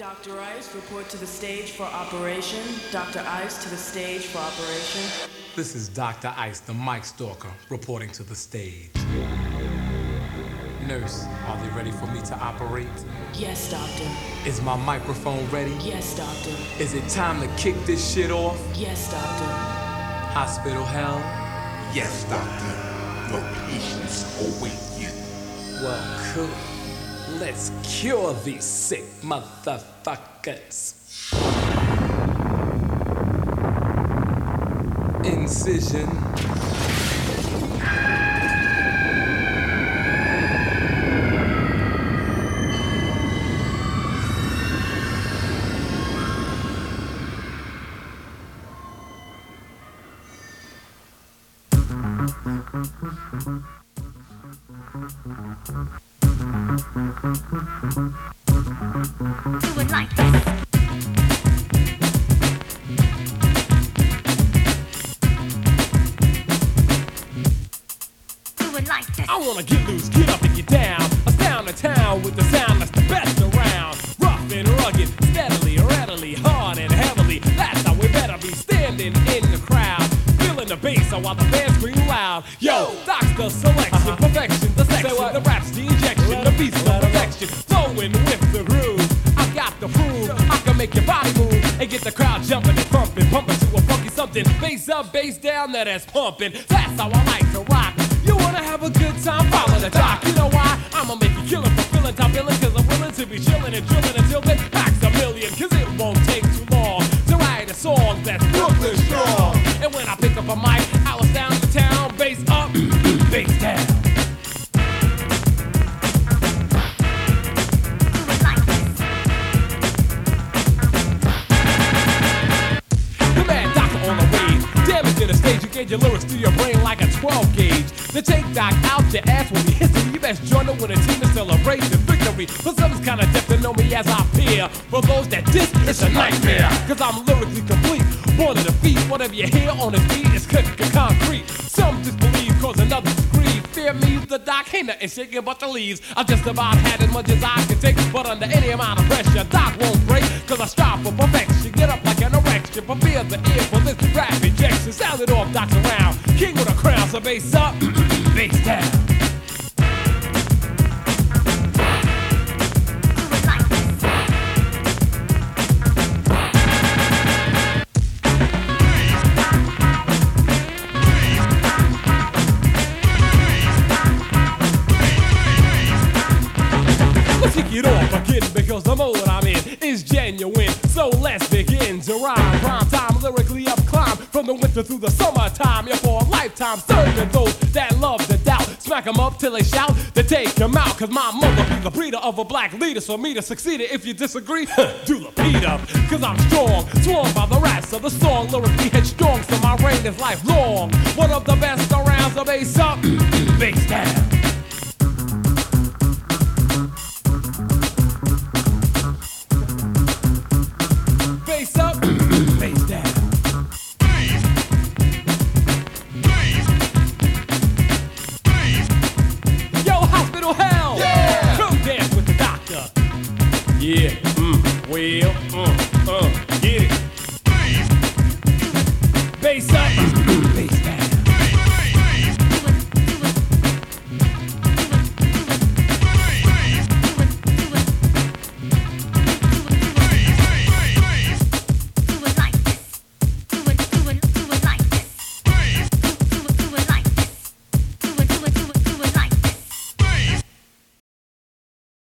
Dr. Ice, report to the stage for operation. Dr. Ice to the stage for operation. This is Dr. Ice, the mic stalker, reporting to the stage. Nurse, are they ready for me to operate? Yes, doctor. Is my microphone ready? Yes, doctor. Is it time to kick this shit off? Yes, doctor. Hospital hell? Yes, doctor. Your patients await you. Well, cool. Let's cure these sick motherfuckers. Incision. Do it like this. Do it like this. I wanna get loose, get up and get down. Astound the town with the sound that's the best around. Rough and rugged, steadily, readily, hard and heavily. That's how we better be standing in the crowd. Feeling the bass while the band scream loud. Yo, that's the selection, perfection, the section, the rap's the injection, the beat's the perfection. Flowing with the groove, I've got to prove I can make your body move and get the crowd jumping and thumping, pumping to a funky something. Bass up, bass down, that ass pumping. That's how I like to rock. You wanna have a good time, follow the doc. You know why? I'ma make you kill it for feeling top billing, cause I'm willing to be chilling and drilling until then packs a million, cause it won't take too long to write a song that's Brooklyn strong. And when I pick up a mic, I'll astound the town. Bass up, bass down. Do it like this. The mad doctor on the wave, damaging the stage. You gauge your lyrics through your brain like a 12 gauge. The take doc out your ass will be history. You best join the winning team and celebrate the victory. For some it's kinda deaf to know me as I peer. For those that diss, it's a nightmare. Cause I'm lyrically complete, born to defeat. Whatever you hear on this beat is cooking concrete. Some disbelieve cause another grieve. Fear me, the doc ain't nothing shaking but the leaves. I just about had as much as I can take. But under any amount of pressure, doc won't break. Cause I strive for perfection. Get up like an erection. Prepare the ear for this rap injection. Sound it off, doc's around. King with a crown, so bass up, bass down. Do it like this. Let's kick it off again because the mode I'm in is genuine. So let's begin to rhyme. Prime time, lyrically up climb from the winter through the summertime. You're for a lifetime serving those that love the doubt. Smack 'em up till they shout to take 'em out. Cause my mother be the breeder of a black leader. So me to succeed it, if you disagree, do the beat up. Cause I'm strong, sworn by the rats of the song. Lyrically headstrong, so my reign is lifelong. One of the best around, so bass up, bass down. Bass up, bass down. Yo, hospital hell! Yeah! Come dance with the doctor. Yeah, well,